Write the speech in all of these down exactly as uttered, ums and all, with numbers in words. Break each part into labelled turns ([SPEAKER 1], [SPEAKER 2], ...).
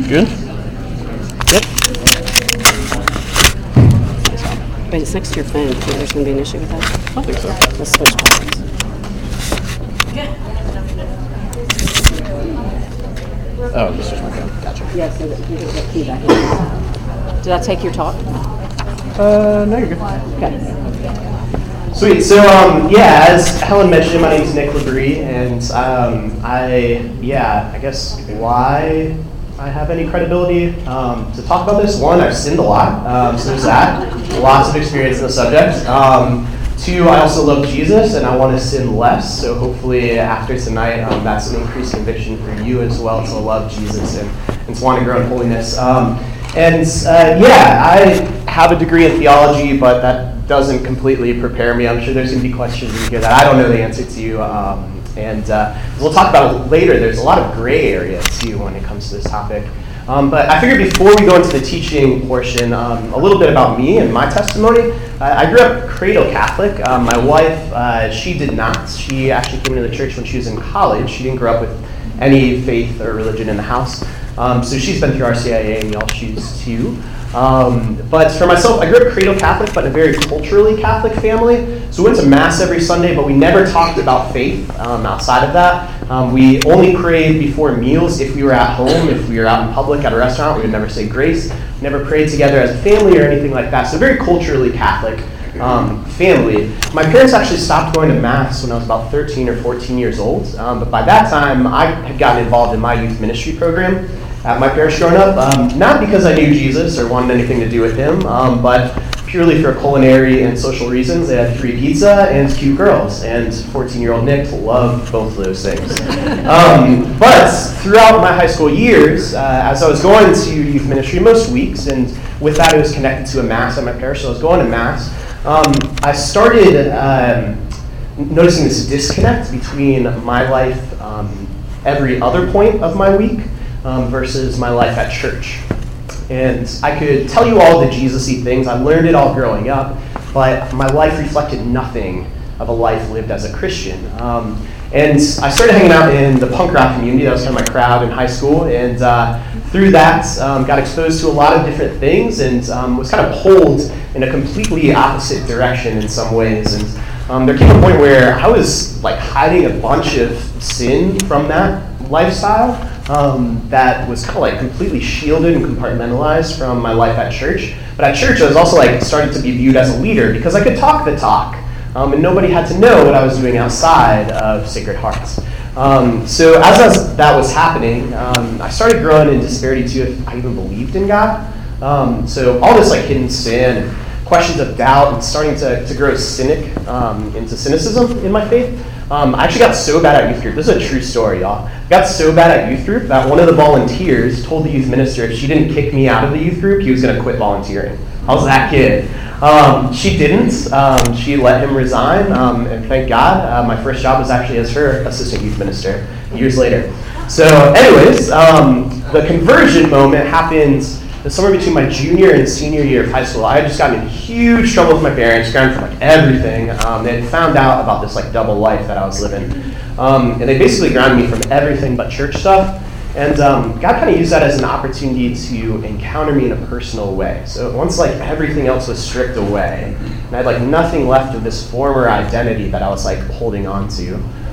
[SPEAKER 1] Good? Yep.
[SPEAKER 2] Wait, it's next to your phone. Do you think there's going to be an issue with that?
[SPEAKER 1] I don't think so.
[SPEAKER 2] Let's switch phones.
[SPEAKER 1] Oh, this is my phone. Gotcha.
[SPEAKER 2] Yes, so that you can get feedback in. Did I take your talk?
[SPEAKER 1] Uh, no, you're good.
[SPEAKER 2] Okay.
[SPEAKER 3] Sweet. So, um, yeah, as Helen mentioned, my name is Nick Labrie, and um, I, yeah, I guess why I have any credibility um, to talk about this. One, I've sinned a lot, um, so there's that. Lots of experience in the subject. Um, two, I also love Jesus, and I want to sin less. So hopefully, after tonight, um, that's an increased conviction for you as well to love Jesus and, and to want to grow in holiness. Um, and uh, yeah, I have a degree in theology, but that doesn't completely prepare me. I'm sure there's going to be questions in here that I don't know the answer to. Um, and uh, we'll talk about it later. There's a lot of gray area, too, when it comes to this topic. Um, but I figured before we go into the teaching portion, um, a little bit about me and my testimony. Uh, I grew up cradle Catholic. Um, my wife, uh, she did not. She actually came into the church when she was in college. She didn't grow up with any faith or religion in the house. Um, so she's been through R C I A, and y'all choose too. Um, but for myself, I grew up cradle Catholic, but in a very culturally Catholic family. So we went to Mass every Sunday, but we never talked about faith um, outside of that. Um, we only prayed before meals if we were at home. If we were out in public at a restaurant, we would never say grace. We never prayed together as a family or anything like that. So very culturally Catholic um, family. My parents actually stopped going to Mass when I was about thirteen or fourteen years old. Um, but by that time, I had gotten involved in my youth ministry program at my parish growing up, um, not because I knew Jesus or wanted anything to do with him, um, but purely for culinary and social reasons. They had free pizza and cute girls, and fourteen-year-old Nick loved both of those things. Um, but throughout my high school years, uh, as I was going to youth ministry most weeks, and with that it was connected to a Mass at my parish, so I was going to Mass, um, I started um, noticing this disconnect between my life um, every other point of my week Um, versus my life at church. And I could tell you all the Jesus-y things. I learned it all growing up, but my life reflected nothing of a life lived as a Christian. Um, and I started hanging out in the punk rock community. That was kind of my crowd in high school. And uh, through that, um, got exposed to a lot of different things and um, was kind of pulled in a completely opposite direction in some ways. And um, there came a point where I was like hiding a bunch of sin from that lifestyle. Um, that was kind of like completely shielded and compartmentalized from my life at church. But at church, I was also like starting to be viewed as a leader because I could talk the talk, um, and nobody had to know what I was doing outside of Sacred Hearts. Um, so as, as that was happening, um, I started growing in disparity too if I even believed in God. Um, so all this like hidden sin and questions of doubt and starting to, to grow cynic um, into cynicism in my faith. Um, I actually got so bad at youth group. This is a true story, y'all. I got so bad at youth group that one of the volunteers told the youth minister if she didn't kick me out of the youth group, he was going to quit volunteering. I was that kid. Um, she didn't. Um, she let him resign, um, and thank God. Uh, my first job was actually as her assistant youth minister years later. So anyways, um, the conversion moment happened somewhere between my junior and senior year of high school. I had just gotten in huge trouble with my parents, grounded for like everything. Um, they had found out about this like double life that I was living. Um, and they basically grounded me from everything but church stuff. And um, God kind of used that as an opportunity to encounter me in a personal way. So once like everything else was stripped away, and I had like nothing left of this former identity that I was like holding on to,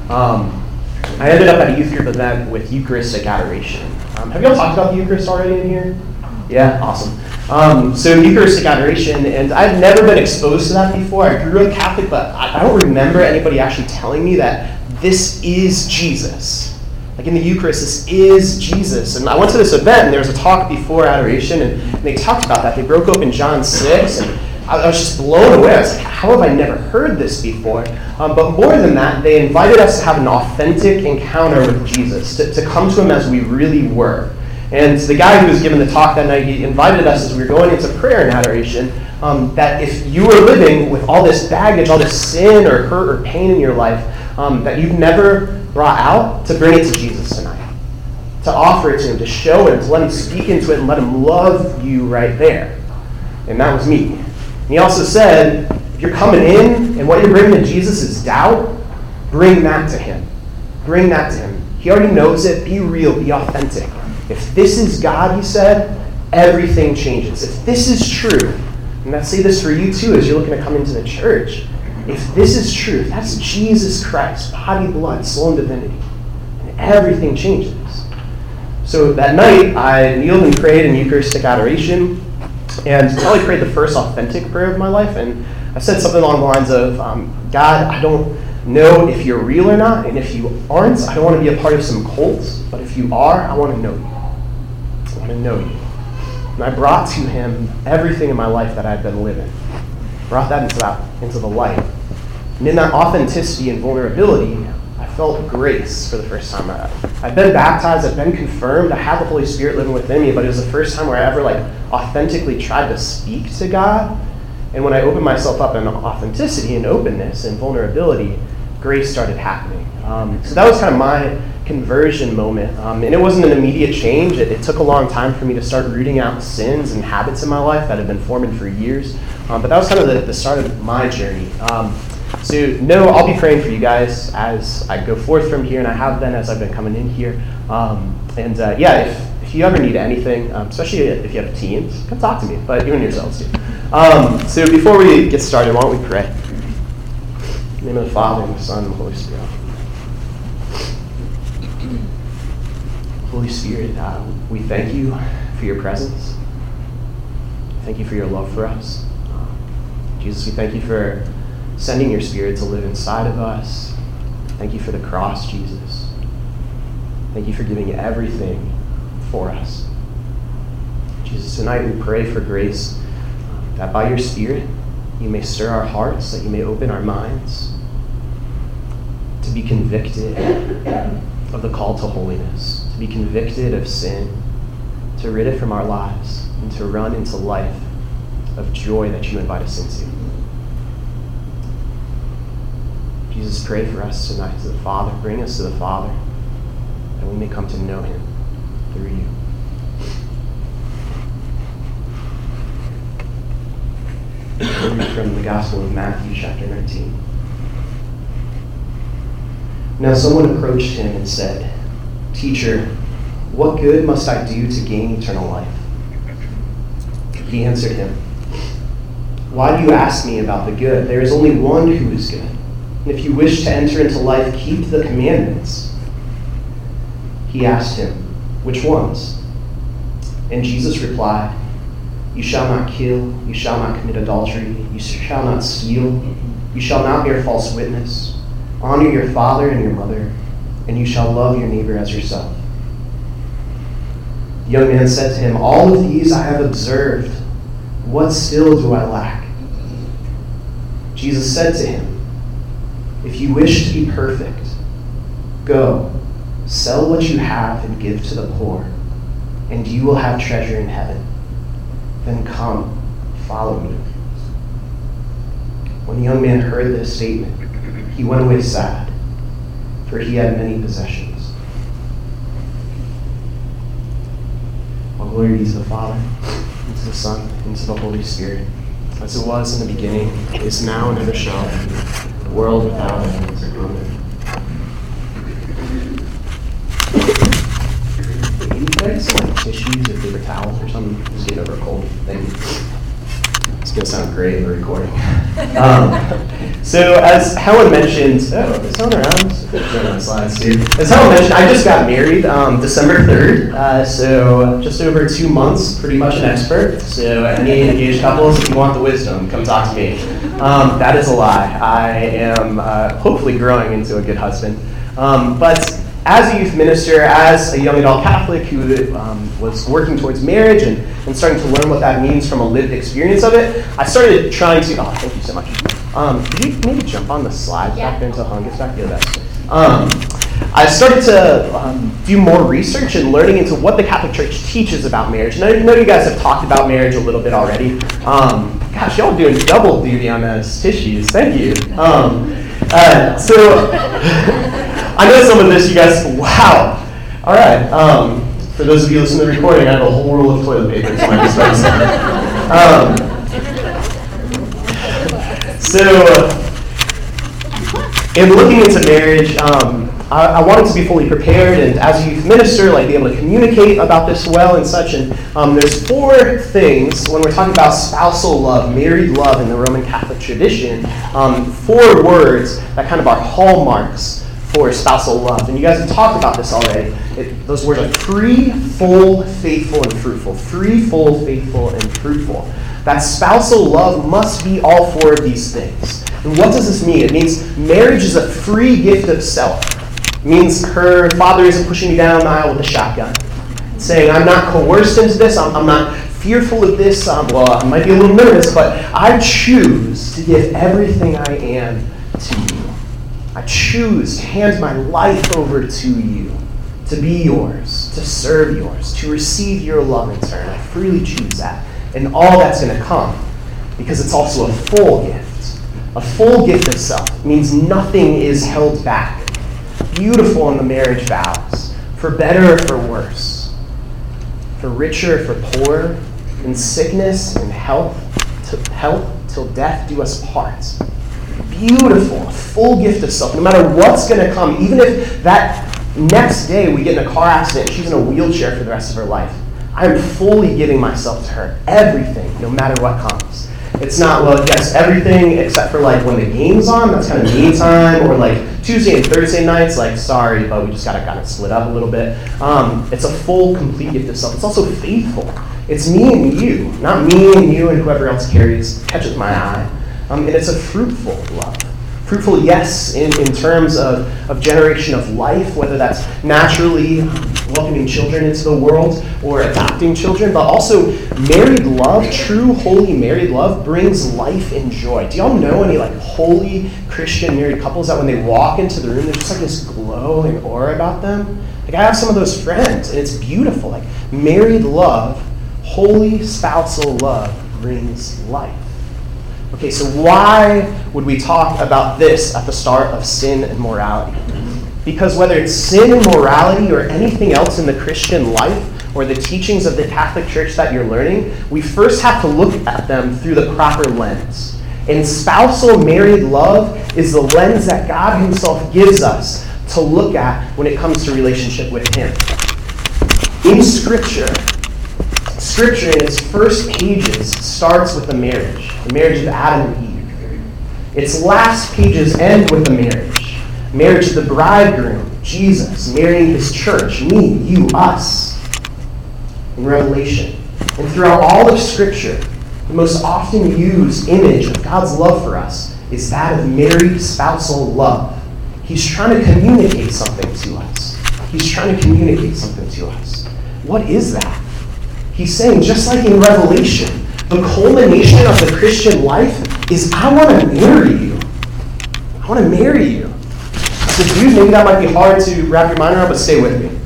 [SPEAKER 3] um, I ended up at a youth group event with Eucharistic adoration. Um, have you all talked about the Eucharist already in here? Yeah, awesome. Um, so Eucharistic adoration, and I've never been exposed to that before. I grew up Catholic, but I, I don't remember anybody actually telling me that this is Jesus. Like in the Eucharist, this is Jesus. And I went to this event, and there was a talk before adoration, and, and they talked about that. They broke open John six, and I, I was just blown away. I was like, how have I never heard this before? Um, but more than that, they invited us to have an authentic encounter with Jesus, to, to come to him as we really were. And the guy who was giving the talk that night, he invited us as we were going into prayer and adoration, um, that if you were living with all this baggage, all this sin or hurt or pain in your life, um, that you've never brought out, to bring it to Jesus tonight. To offer it to him, to show him, to let him speak into it and let him love you right there. And that was me. And he also said, if you're coming in and what you're bringing to Jesus is doubt, bring that to him. Bring that to him. He already knows it. Be real. Be authentic. If this is God, he said, everything changes. If this is true, and I say this for you too as you're looking to come into the church, if this is true, if that's Jesus Christ, body, blood, soul, and divinity, and everything changes. So that night, I kneeled and prayed in Eucharistic adoration, and probably prayed the first authentic prayer of my life, and I said something along the lines of, um, God, I don't know if you're real or not, and if you aren't, I don't want to be a part of some cult, but if you are, I want to know you. I want to know you. And I brought to him everything in my life that I'd been living. Brought that into that into the light. And in that authenticity and vulnerability, I felt grace for the first time. I, I'd been baptized, I'd been confirmed, I had the Holy Spirit living within me, but it was the first time where I ever like authentically tried to speak to God. And when I opened myself up in authenticity and openness and vulnerability, grace started happening. Um, so that was kind of my conversion moment. Um, and it wasn't an immediate change. It, it took a long time for me to start rooting out sins and habits in my life that had been forming for years. Um, but that was kind of the, the start of my journey. Um, so no, I'll be praying for you guys as I go forth from here, and I have been as I've been coming in here. Um, and uh, yeah, if, if you ever need anything, um, especially if you have teens, come talk to me, but you and yourselves too. Um, so before we get started, why don't we pray? In the name of the Father, and the Son, and the Holy Spirit. Holy Spirit, uh, we thank you for your presence. Thank you for your love for us. Uh, Jesus, we thank you for sending your Spirit to live inside of us. Thank you for the cross, Jesus. Thank you for giving everything for us. Jesus, tonight we pray for grace, uh, that by your Spirit you may stir our hearts, that you may open our minds to be convicted of the call to holiness, to be convicted of sin, to rid it from our lives, and to run into life of joy that you invite us into. Jesus, pray for us tonight to the Father. Bring us to the Father, that we may come to know him through you. We'll read from the Gospel of Matthew, chapter nineteen. Now someone approached him and said, "Teacher, what good must I do to gain eternal life?" He answered him, "Why do you ask me about the good? There is only one who is good. And if you wish to enter into life, keep the commandments." He asked him, "Which ones?" And Jesus replied, "You shall not kill, you shall not commit adultery, you shall not steal, you shall not bear false witness, honor your father and your mother, and you shall love your neighbor as yourself." The young man said to him, "All of these I have observed. What still do I lack?" Jesus said to him, "If you wish to be perfect, go, sell what you have and give to the poor, and you will have treasure in heaven. Then come, follow me." When the young man heard this statement, he went away sad, for he had many possessions. All glory be to the Father, and to the Son, and to the Holy Spirit, as it was in the beginning, is now, and ever shall be, world without end. Amen. You guys some like tissues or paper towels or something? Just get over a cold. Thank you. It's gonna sound great in the recording. Um, so as Helen mentioned, oh, is Helen around? On slides too. As Helen mentioned, I just got married um, December third, uh, so just over two months, pretty much an expert. So any engaged couples, if you want the wisdom, come talk to me. Um, that is a lie. I am uh, hopefully growing into a good husband. Um, but as a youth minister, as a young adult Catholic who um, was working towards marriage and, and starting to learn what that means from a lived experience of it, I started trying to, oh, thank you so much. Um, could you maybe jump on the slides
[SPEAKER 2] Yeah.
[SPEAKER 3] back there until Helen gets back? Yeah, that's um, I started to um, do more research and learning into what the Catholic Church teaches about marriage. And I know you guys have talked about marriage a little bit already. Um, gosh, y'all doing double duty on those tissues. Thank you. Um, uh, so I know some of this, you guys, wow. All right. Um, for those of you listening to the recording, I have a whole roll of toilet paper to my disposal. Um, so, in looking into marriage, um, I, I wanted to be fully prepared, and as a youth minister, like be able to communicate about this well and such. And um, there's four things when we're talking about spousal love, married love in the Roman Catholic tradition. Um, four words that kind of are hallmarks for spousal love. And you guys have talked about this already. It, those words are free, full, faithful, and fruitful. Free, full, faithful, and fruitful. That spousal love must be all four of these things. And what does this mean? It means marriage is a free gift of self. It means her father isn't pushing me down the aisle with a shotgun, saying, I'm not coerced into this, I'm, I'm not fearful of this, um, well, I might be a little nervous, but I choose to give everything I am to you. I choose to hand my life over to you, to be yours, to serve yours, to receive your love in turn. I freely choose that. And all that's going to come, because it's also a full gift. A full gift of self. It means nothing is held back. Beautiful in the marriage vows, for better or for worse, for richer or for poorer, in sickness and health, to health till death do us part. Beautiful, a full gift of self. No matter what's going to come, even if that next day we get in a car accident and she's in a wheelchair for the rest of her life, I'm fully giving myself to her. Everything, no matter what comes. It's not, well, yes, everything except for like when the game's on, that's kind of me time, or like Tuesday and Thursday nights, like sorry, but we just gotta kind of split up a little bit. Um, it's a full, complete gift of self. It's also faithful. It's me and you, not me and you and whoever else carries, catches my eye. Um, and it's a fruitful love. Fruitful, yes, in, in terms of, of generation of life, whether that's naturally welcoming children into the world or adopting children, but also married love, true holy married love brings life and joy. Do y'all know any like holy Christian married couples that when they walk into the room, there's just like this glow and aura about them? Like I have some of those friends, and it's beautiful. Like married love, holy spousal love brings life. Okay, so why would we talk about this at the start of sin and morality? Because whether it's sin and morality or anything else in the Christian life or the teachings of the Catholic Church that you're learning, we first have to look at them through the proper lens. And spousal married love is the lens that God himself gives us to look at when it comes to relationship with him. In Scripture, Scripture in its first pages starts with the marriage, the marriage of Adam and Eve. Its last pages end with the marriage, marriage of the bridegroom, Jesus, marrying his church, me, you, us, in Revelation. And throughout all of Scripture, the most often used image of God's love for us is that of married spousal love. He's trying to communicate something to us. He's trying to communicate something to us. What is that? He's saying, just like in Revelation, the culmination of the Christian life is I want to marry you. I want to marry you. So, dude, maybe that might be hard to wrap your mind around, but stay with me.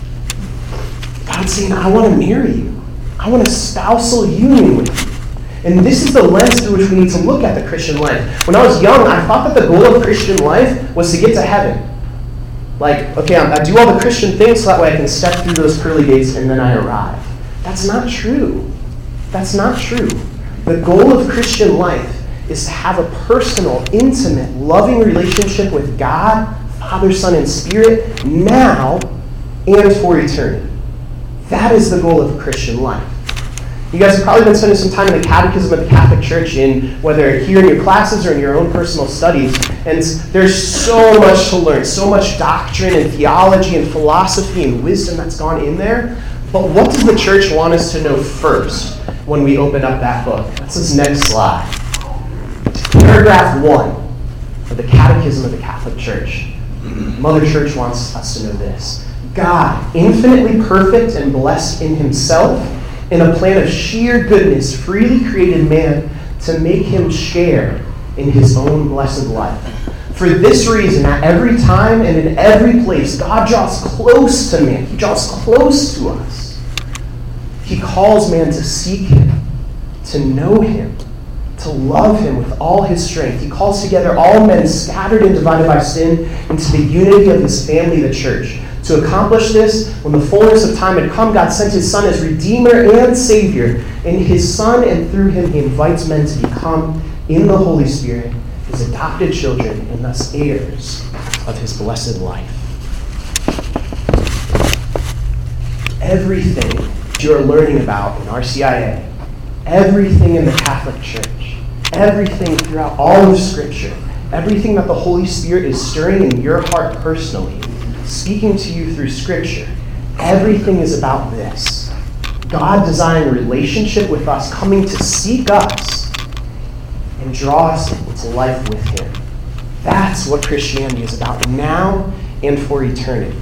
[SPEAKER 3] God's saying, I want to marry you. I want a spousal union with you. And this is the lens through which we need to look at the Christian life. When I was young, I thought that the goal of Christian life was to get to heaven. Like, okay, I do all the Christian things so that way I can step through those pearly gates and then I arrive. That's not true. That's not true. The goal of Christian life is to have a personal, intimate, loving relationship with God, Father, Son, and Spirit now and for eternity. That is the goal of Christian life. You guys have probably been spending some time in the Catechism of the Catholic Church, in whether here in your classes or in your own personal studies, and there's so much to learn, so much doctrine and theology and philosophy and wisdom that's gone in there. But what does the church want us to know first when we open up that book? That's this next slide. Paragraph one of the Catechism of the Catholic Church. Mother Church wants us to know this. God, infinitely perfect and blessed in himself, in a plan of sheer goodness, freely created man to make him share in his own blessed life. For this reason, at every time and in every place, God draws close to man. He draws close to us. He calls man to seek him, to know him, to love him with all his strength. He calls together all men scattered and divided by sin into the unity of his family, the church. To accomplish this, when the fullness of time had come, God sent his Son as Redeemer and Savior. In his Son and through him, he invites men to become, in the Holy Spirit, his adopted children and thus heirs of his blessed life. everything you're learning about in R C I A, everything in the Catholic Church, everything throughout all of Scripture, everything that the Holy Spirit is stirring in your heart personally, speaking to you through Scripture, everything is about this. God designed a relationship with us, coming to seek us and draw us into life with Him. That's what Christianity is about now and for eternity.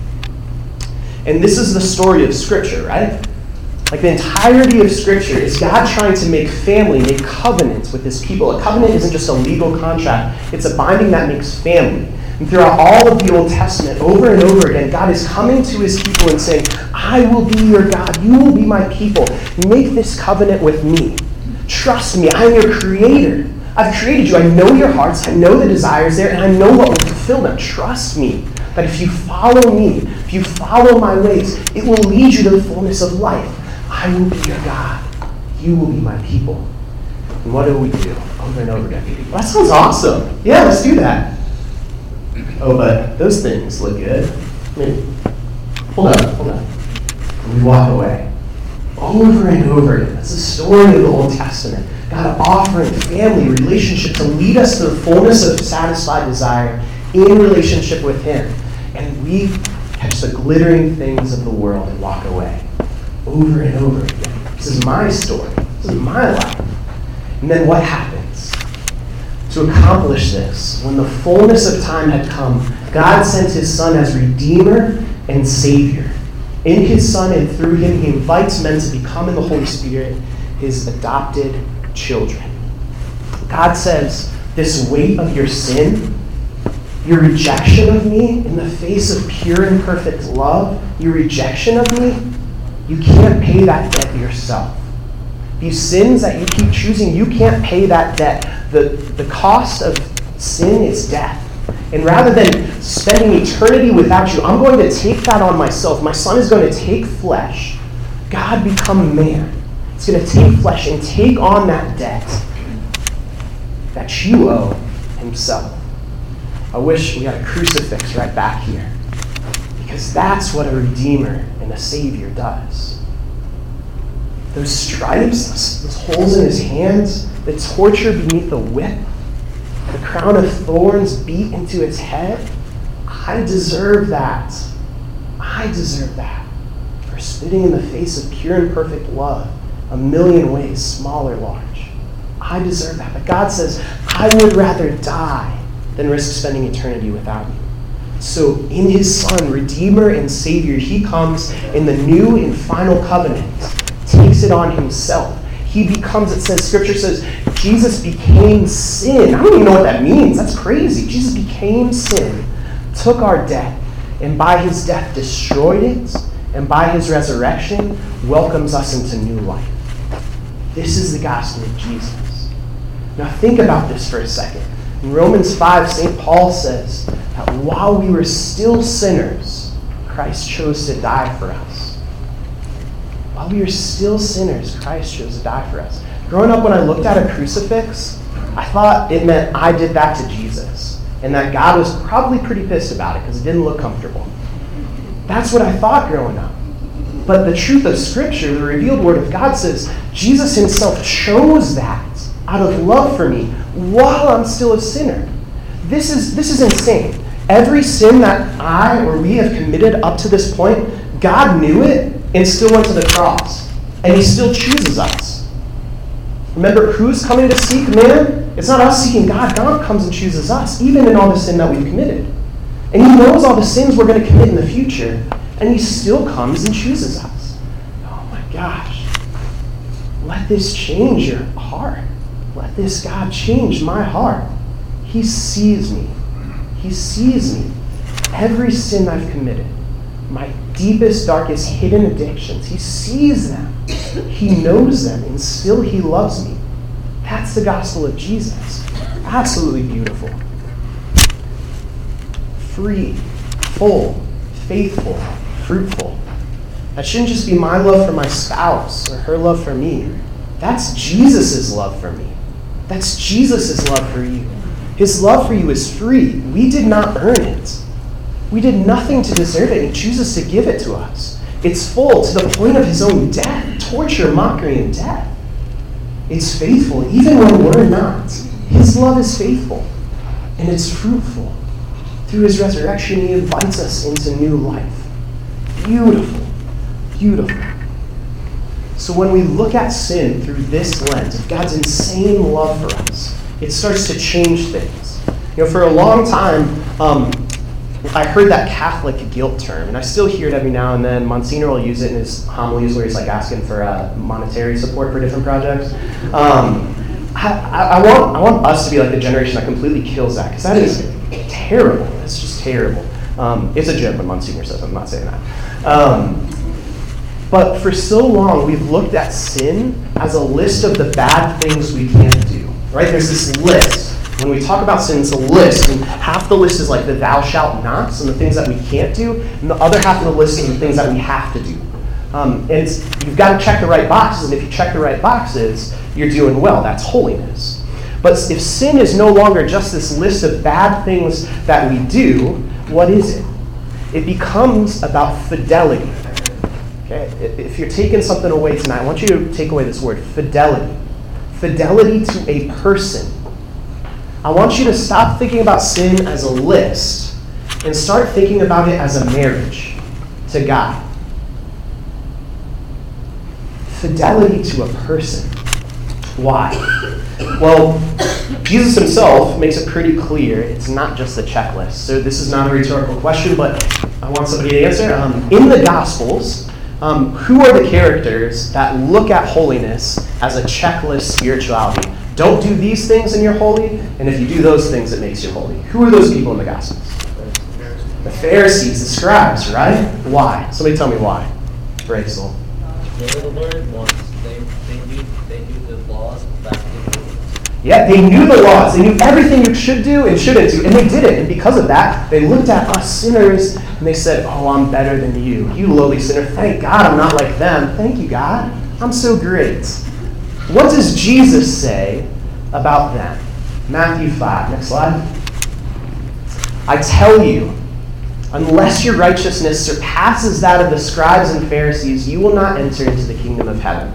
[SPEAKER 3] And this is the story of Scripture, right? Like the entirety of Scripture is God trying to make family, make covenants with His people. A covenant isn't just a legal contract. It's a binding that makes family. And throughout all of the Old Testament, over and over again, God is coming to His people and saying, I will be your God. You will be my people. Make this covenant with me. Trust me. I'm your creator. I've created you. I know your hearts. I know the desires there, and I know what will fulfill them. Trust me that if you follow me, if you follow my ways, it will lead you to the fullness of life. I will be your God. You will be my people. And what do we do over and over again? Well, that sounds awesome. Yeah, let's do that. Oh, but those things look good. I mean, hold on, hold on. And we walk away. Over and over again. That's the story of the Old Testament. God offering family, relationship to lead us to the fullness of satisfied desire in relationship with Him. And we catch the glittering things of the world and walk away. Over and over again. This is my story. This is my life. And then what happens? To accomplish this, when the fullness of time had come, God sent His Son as Redeemer and Savior. In His Son and through Him, He invites men to become in the Holy Spirit His adopted children. God says, this weight of your sin, your rejection of me in the face of pure and perfect love, your rejection of me, you can't pay that debt yourself. These sins that you keep choosing, you can't pay that debt. The, the cost of sin is death. And rather than spending eternity without you, I'm going to take that on myself. My Son is going to take flesh. God become man. He's going to take flesh and take on that debt that you owe Himself. I wish we had a crucifix right back here. Because that's what a Redeemer and a Savior does. Those stripes, those holes in His hands, the torture beneath the whip, the crown of thorns beat into His head. I deserve that. I deserve that. For spitting in the face of pure and perfect love, a million ways, small or large. I deserve that. But God says, I would rather die than risk spending eternity without you. So in His Son, Redeemer and Savior, He comes in the new and final covenant, takes it on Himself. He becomes, it says, Scripture says, Jesus became sin. I don't even know what that means. That's crazy. Jesus became sin, took our debt, and by His death destroyed it, and by His resurrection welcomes us into new life. This is the gospel of Jesus. Now think about this for a second. In Romans five, Saint Paul says that while we were still sinners, Christ chose to die for us. While we were still sinners, Christ chose to die for us. Growing up, when I looked at a crucifix, I thought it meant I did that to Jesus, and that God was probably pretty pissed about it because it didn't look comfortable. That's what I thought growing up. But the truth of Scripture, the revealed Word of God, says Jesus Himself chose that out of love for me while I'm still a sinner. This is, this is insane. Every sin that I or we have committed up to this point, God knew it and still went to the cross. And He still chooses us. Remember, who's coming to seek man? It's not us seeking God. God comes and chooses us, even in all the sin that we've committed. And He knows all the sins we're going to commit in the future, and He still comes and chooses us. Oh my gosh. Let this change your heart. Let this God change my heart. He sees me. He sees me. Every sin I've committed, my deepest, darkest, hidden addictions, He sees them. He knows them, and still He loves me. That's the gospel of Jesus. Absolutely beautiful. Free, full, faithful, fruitful. That shouldn't just be my love for my spouse or her love for me. That's Jesus' love for me. That's Jesus' love for you. His love for you is free. We did not earn it. We did nothing to deserve it, and He chooses to give it to us. It's full to the point of his own death, torture, mockery, and death. It's faithful even when we're not. His love is faithful, and it's fruitful. Through his resurrection, he invites us into new life. Beautiful, beautiful. So when we look at sin through this lens of God's insane love for us, it starts to change things. You know, for a long time, um, I heard that Catholic guilt term, and I still hear it every now and then. Monsignor will use it in his homilies where he's like asking for uh, monetary support for different projects. Um, I, I, want, I want us to be like the generation that completely kills that, because that is terrible. It's just terrible. Um, it's a joke when Monsignor says I'm not saying that. Um, but for so long, we've looked at sin as a list of the bad things we can't do. Right? There's this list. When we talk about sin, it's a list, and half the list is like the thou shalt nots and the things that we can't do, and the other half of the list is the things that we have to do. Um, and it's, you've got to check the right boxes, and if you check the right boxes, you're doing well. That's holiness. But if sin is no longer just this list of bad things that we do, what is it? It becomes about fidelity. Okay? If you're taking something away tonight, I want you to take away this word, fidelity. Fidelity to a person. I want you to stop thinking about sin as a list and start thinking about it as a marriage to God. Fidelity to a person. Why? Well, Jesus himself makes it pretty clear it's not just a checklist. So this is not a rhetorical question, but I want somebody to answer. Um, in the Gospels, um, who are the characters that look at holiness as a checklist spirituality? Don't do these things and you're holy, and if you do those things, it makes you holy. Who are those people in the Gospels? The Pharisees, the scribes, right? Why? Somebody tell me why. Rachel.
[SPEAKER 4] They were the learned ones. They, they, knew, they knew the laws back then.
[SPEAKER 3] Yeah, they knew the laws. They knew everything you should do and shouldn't do, and they did it. And because of that, they looked at us sinners, and they said, oh, I'm better than you. You lowly sinner. Thank God I'm not like them. Thank you, God. I'm so great. What does Jesus say about them? Matthew five. Next slide. I tell you, unless your righteousness surpasses that of the scribes and Pharisees, you will not enter into the kingdom of heaven.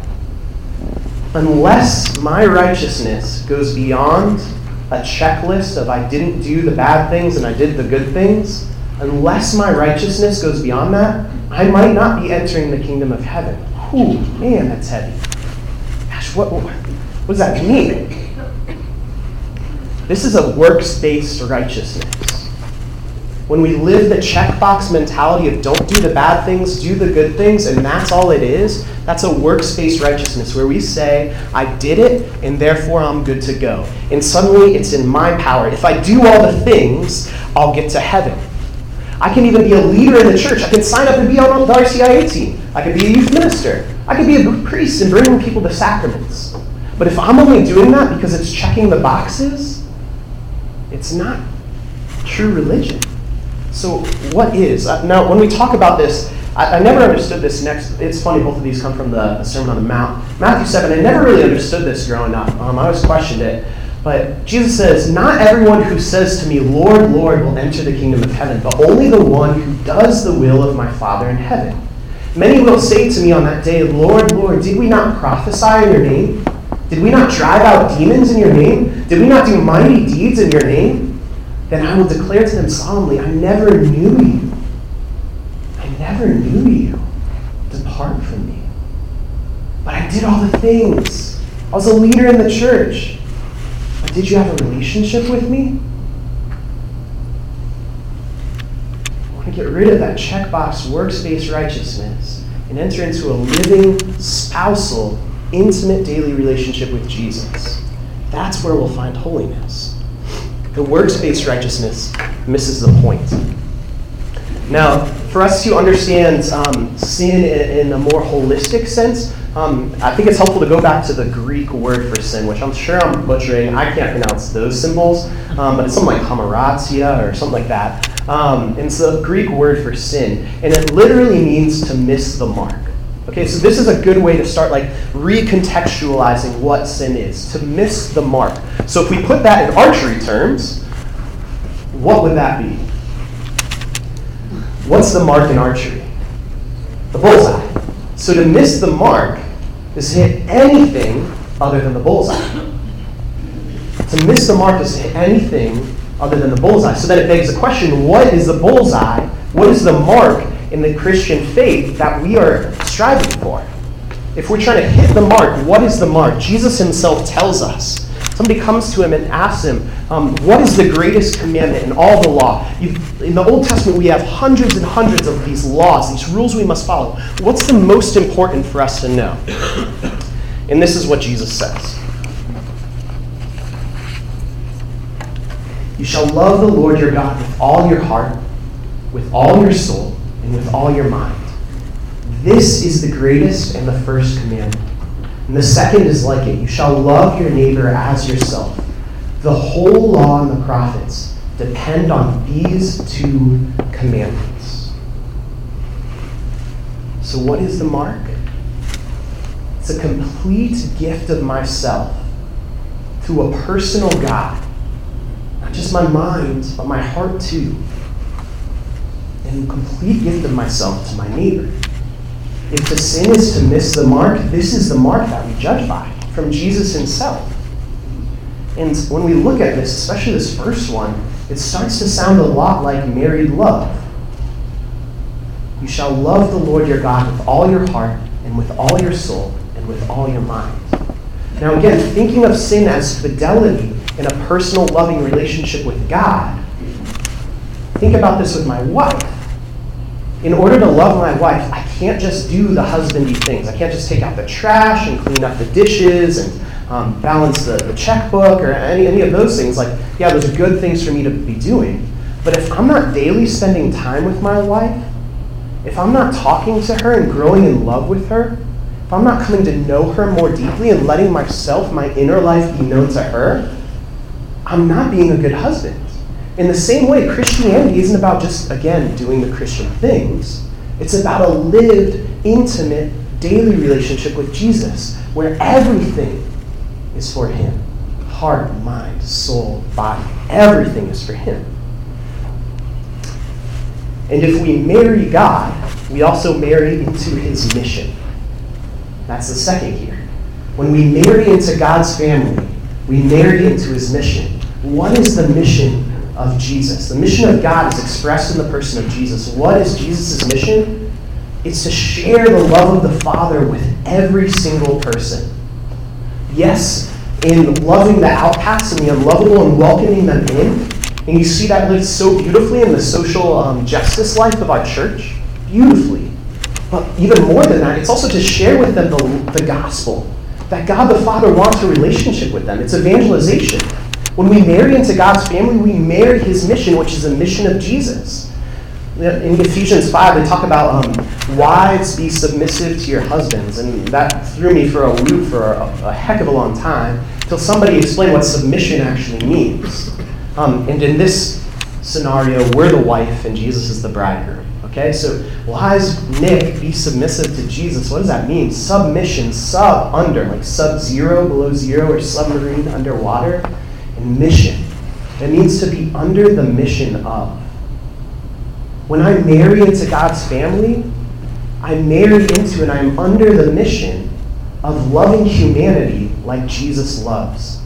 [SPEAKER 3] Unless my righteousness goes beyond a checklist of I didn't do the bad things and I did the good things, unless my righteousness goes beyond that, I might not be entering the kingdom of heaven. Ooh, man, that's heavy. Gosh, what, what does that mean? This is a works-based righteousness. When we live the checkbox mentality of don't do the bad things, do the good things, and that's all it is, that's a works-based righteousness where we say, I did it, and therefore I'm good to go. And suddenly it's in my power. If I do all the things, I'll get to heaven. I can even be a leader in the church. I can sign up and be on the R C I A team. I can be a youth minister. I can be a priest and bring people the sacraments. But if I'm only doing that because it's checking the boxes, it's not true religion. So what is? Uh, now, when we talk about this, I, I never understood this next. It's funny, both of these come from the Sermon on the Mount. Matthew seven, I never really understood this growing up. Um, I always questioned it. But Jesus says, not everyone who says to me, Lord, Lord, will enter the kingdom of heaven, but only the one who does the will of my Father in heaven. Many will say to me on that day, Lord, Lord, did we not prophesy in your name? Did we not drive out demons in your name? Did we not do mighty deeds in your name? Then I will declare to them solemnly, I never knew you. I never knew you. Depart from me. But I did all the things. I was a leader in the church. But did you have a relationship with me? I want to get rid of that checkbox works-based righteousness and enter into a living, spousal, intimate daily relationship with Jesus. That's where we'll find holiness. The works-based righteousness misses the point. Now, for us to understand um, sin in, in a more holistic sense, um, I think it's helpful to go back to the Greek word for sin, which I'm sure I'm butchering. I can't pronounce those symbols, um, but it's something like hamartia or something like that. Um, and it's the Greek word for sin, and it literally means to miss the mark. Okay, so this is a good way to start like recontextualizing what sin is, to miss the mark. So if we put that in archery terms, what would that be? What's the mark in archery? the bullseye. So to miss the mark is to hit anything other than the bullseye. To miss the mark is to hit anything other than the bullseye. So then it begs the question, what is the bullseye? What is the mark in the Christian faith that we are striving for? If we're trying to hit the mark, what is the mark? Jesus himself tells us. Somebody comes to him and asks him, um, what is the greatest commandment in all the law? You've, in the Old Testament, we have hundreds and hundreds of these laws, these rules we must follow. What's the most important for us to know? And this is what Jesus says. You shall love the Lord your God with all your heart, with all your soul, and with all your mind. This is the greatest and the first commandment. And the second is like it. You shall love your neighbor as yourself. The whole law and the prophets depend on these two commandments. So what is the mark? It's a complete gift of myself to a personal God. Not just my mind, but my heart too. And a complete gift of myself to my neighbor. If the sin is to miss the mark, this is the mark that we judge by, from Jesus himself. And when we look at this, especially this first one, it starts to sound a lot like married love. You shall love the Lord your God with all your heart, and with all your soul, and with all your mind. Now again, thinking of sin as fidelity in a personal loving relationship with God, think about this with my wife. In order to love my wife, I can't just do the husbandy things. I can't just take out the trash and clean up the dishes and um, balance the, the checkbook or any, any of those things. Like, yeah, those are good things for me to be doing. But if I'm not daily spending time with my wife, if I'm not talking to her and growing in love with her, if I'm not coming to know her more deeply and letting myself, my inner life be known to her, I'm not being a good husband. In the same way, Christianity isn't about just, again, doing the Christian things. It's about a lived, intimate, daily relationship with Jesus, where everything is for him. Heart, mind, soul, body, everything is for him. And if we marry God, we also marry into his mission. That's the second here. When we marry into God's family, we marry into his mission. What is the mission of Jesus? The mission of God is expressed in the person of Jesus. What is Jesus' mission? It's to share the love of the Father with every single person. Yes, in loving the outcasts and the unlovable and welcoming them in. And you see that lived so beautifully in the social um, justice life of our church. Beautifully. But even more than that, it's also to share with them the, the gospel. That God the Father wants a relationship with them. It's evangelization. When we marry into God's family, we marry his mission, which is a mission of Jesus. In Ephesians five, they talk about um, wives be submissive to your husbands. And that threw me for a loop for a, a heck of a long time until somebody explained what submission actually means. Um, and in this scenario, we're the wife and Jesus is the bridegroom. Okay, so wives, Nick, be submissive to Jesus. What does that mean? Submission, sub, under, like sub-zero, below zero, or submarine, underwater. And mission. It means to be under the mission of. When I marry into God's family, I marry into and I'm under the mission of loving humanity like Jesus loves.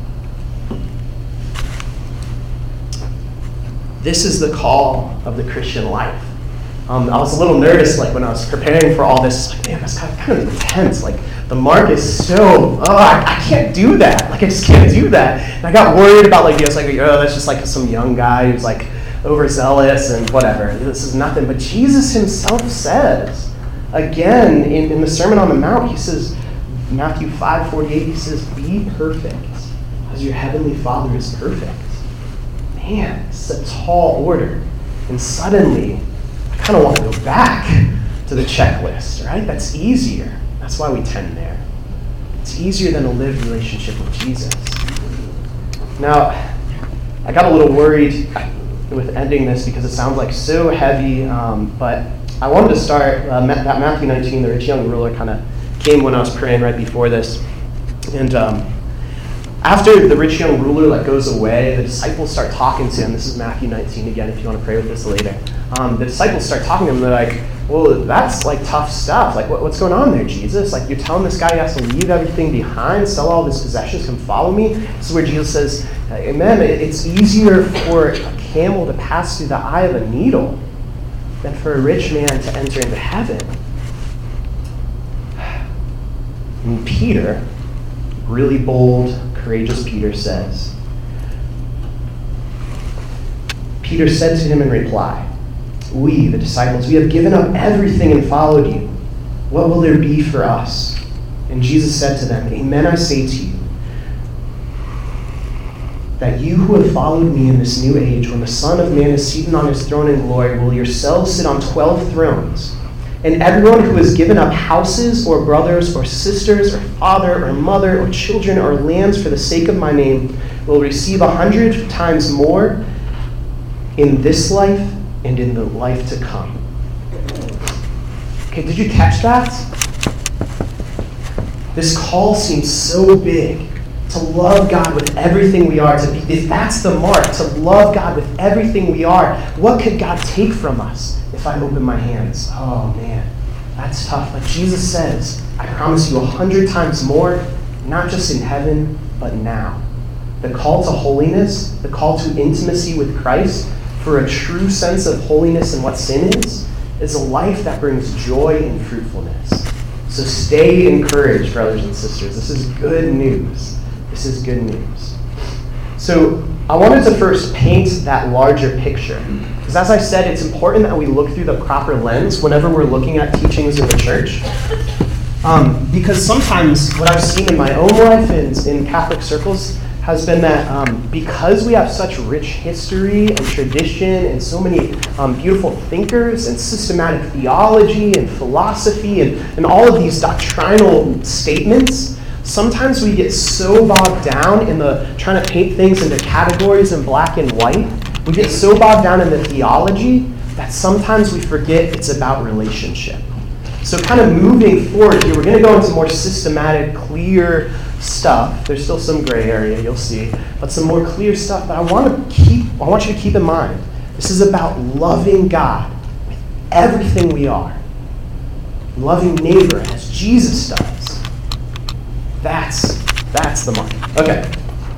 [SPEAKER 3] This is the call of the Christian life. Um, I was a little nervous, like when I was preparing for all this. Like, man, that's kind of, kind of intense. Like the mark is so. Oh, I, I can't do that. Like I just can't do that. And I got worried about like, you know, like, oh, that's just like some young guy who's like overzealous and whatever. This is nothing. But Jesus himself says, again in, in the Sermon on the Mount, he says, Matthew five forty-eight, he says, "Be perfect, as your heavenly Father is perfect." Man, it's a tall order, and suddenly. I kind of want to go back to the checklist, right? That's easier. That's why we tend there. It's easier than a lived relationship with Jesus. Now, I got a little worried with ending this because it sounds like so heavy, um, but I wanted to start, uh, that Matthew nineteen, the rich young ruler, kind of came when I was praying right before this. And um, after the rich young ruler like goes away, the disciples start talking to him. This is Matthew nineteen again, if you want to pray with this later. Um, the disciples start talking to him. They're like, well, that's like tough stuff. Like, what, what's going on there, Jesus? Like, you're telling this guy he has to leave everything behind, sell all of his possessions, come follow me? This is where Jesus says, amen, it's easier for a camel to pass through the eye of a needle than for a rich man to enter into heaven. And Peter, really bold, courageous Peter says, Peter said to him in reply, we, the disciples, we have given up everything and followed you. What will there be for us? And Jesus said to them, amen, I say to you, that you who have followed me in this new age, when the Son of Man is seated on his throne in glory, will yourselves sit on twelve thrones. And everyone who has given up houses or brothers or sisters or father or mother or children or lands for the sake of my name will receive a hundred times more in this life and in the life to come. Okay, did you catch that? This call seems so big. To love God with everything we are. To be, if that's the mark, to love God with everything we are, what could God take from us if I open my hands? Oh man, that's tough. But Jesus says, I promise you a hundred times more, not just in heaven, but now. The call to holiness, the call to intimacy with Christ, for a true sense of holiness and what sin is, is a life that brings joy and fruitfulness. So stay encouraged, brothers and sisters. This is good news. This is good news. So I wanted to first paint that larger picture. Because as I said, it's important that we look through the proper lens whenever we're looking at teachings in the church. Um, because sometimes what I've seen in my own life and in Catholic circles has been that um, because we have such rich history and tradition and so many um, beautiful thinkers and systematic theology and philosophy and, and all of these doctrinal statements, sometimes we get so bogged down in the trying to paint things into categories in black and white. We get so bogged down in the theology that sometimes we forget it's about relationship. So kind of moving forward here, we're going to go into more systematic, clear stuff. There's still some gray area, you'll see, but some more clear stuff. But I want to keep, I want you to keep in mind, this is about loving God with everything we are. Loving neighbor as Jesus does. That's, that's the mark. Okay.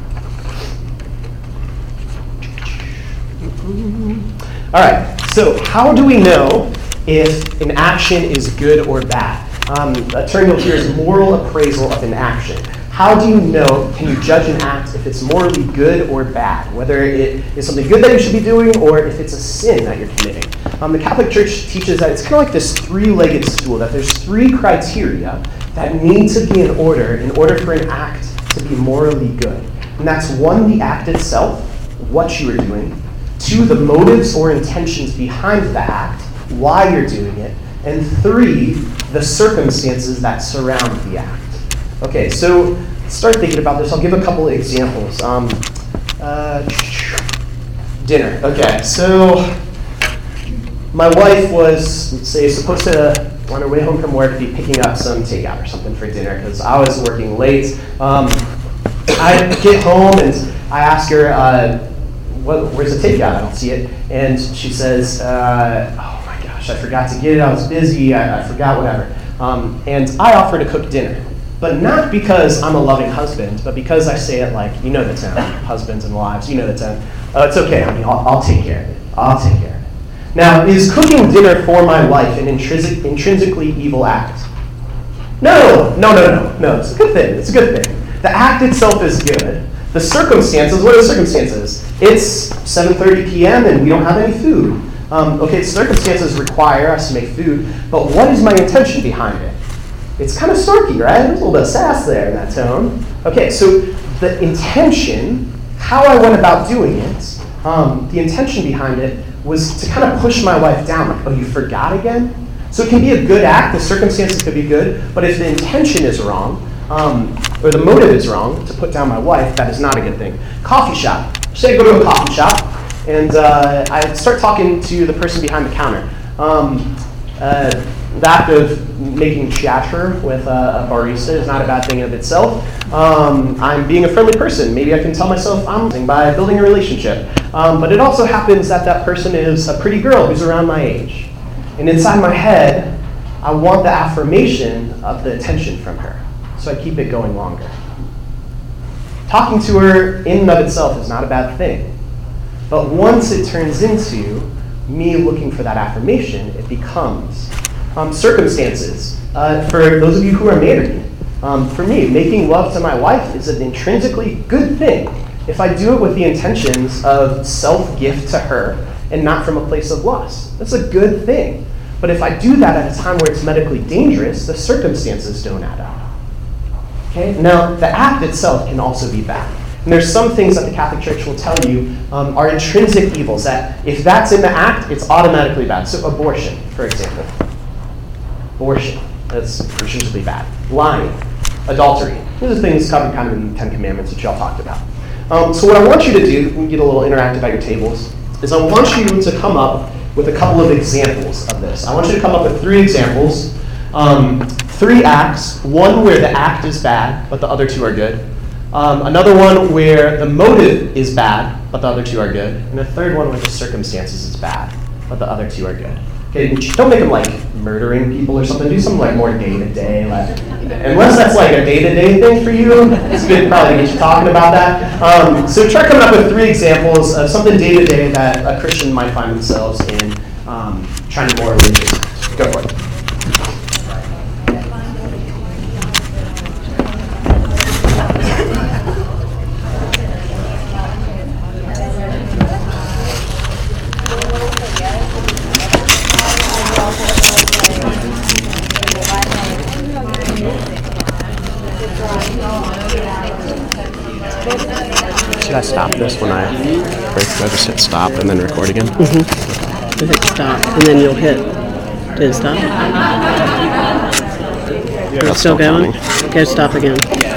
[SPEAKER 3] All right, so how do we know if an action is good or bad? Um, a term you'll hear is moral appraisal of an action. How do you know, can you judge an act if it's morally good or bad? Whether it is something good that you should be doing or if it's a sin that you're committing. Um, the Catholic Church teaches that it's kind of like this three-legged stool, that there's three criteria that need to be in order in order for an act to be morally good. And that's one, the act itself, what you are doing. Two, the motives or intentions behind the act, why you're doing it. And three, the circumstances that surround the act. Okay, so start thinking about this. I'll give a couple of examples. Um, uh, dinner. Okay, so my wife was, let's say, supposed to, on her way home from work, be picking up some takeout or something for dinner because I was working late. Um, I get home and I ask her, uh, what, where's the takeout? I don't see it. And she says, uh, oh my gosh, I forgot to get it. I was busy. I, I forgot, whatever. Um, and I offer to cook dinner. But not because I'm a loving husband, but because I say it like, you know the term, husbands and wives, you know the term. Uh, it's okay, honey, I'll, I'll take care of it. I'll take care of it. Now, is cooking dinner for my wife an intrinsic, intrinsically evil act? No, no, no, no, no. It's a good thing. It's a good thing. The act itself is good. The circumstances, what are the circumstances? It's seven thirty p.m. and we don't have any food. Um, okay, circumstances require us to make food, but what is my intention behind it? It's kind of snarky, right? There's a little bit of sass there in that tone. Okay, so the intention, how I went about doing it, um, the intention behind it was to kind of push my wife down, like, oh, you forgot again? So it can be a good act, the circumstances could be good, but if the intention is wrong, um, or the motive is wrong, to put down my wife, that is not a good thing. Coffee shop. Say I go to a coffee shop, and uh, I start talking to the person behind the counter. Um, uh, the act of making chatter with a, a barista is not a bad thing in of itself. Um, I'm being a friendly person. Maybe I can tell myself I'm by building a relationship. Um, but it also happens that that person is a pretty girl who's around my age. And inside my head, I want the affirmation of the attention from her. So I keep it going longer. Talking to her in and of itself is not a bad thing. But once it turns into me looking for that affirmation, it becomes um, circumstances. Uh, for those of you who are married, um, for me, making love to my wife is an intrinsically good thing if I do it with the intentions of self-gift to her and not from a place of lust. That's a good thing. But if I do that at a time where it's medically dangerous, the circumstances don't add up. Okay? Now, the act itself can also be bad. And there's some things that the Catholic Church will tell you um, are intrinsic evils, that if that's in the act, it's automatically bad. So abortion, for example. Abortion, that's intrinsically bad. Lying, adultery. These are things covered kind of in the Ten Commandments that y'all talked about. Um, so what I want you to do, we can get a little interactive at your tables, is I want you to come up with a couple of examples of this. I want you to come up with three examples. Um, three acts, one where the act is bad, but the other two are good. Um, another one where the motive is bad, but the other two are good. And a third one where the circumstances is bad, but the other two are good. Okay, don't make them like murdering people or something. Do something like more day-to-day. Like, unless that's like a day-to-day thing for you, it's good probably to get you talking about that. Um, so try coming up with three examples of something day-to-day that a Christian might find themselves in um, trying to morally resist. Go for it. Should I stop this when I break? Should I just hit stop and then record again?
[SPEAKER 2] Mm-hmm. You hit stop, and then you'll hit. Did it stop?
[SPEAKER 3] Yeah,
[SPEAKER 2] Is it still going? Okay, stop again.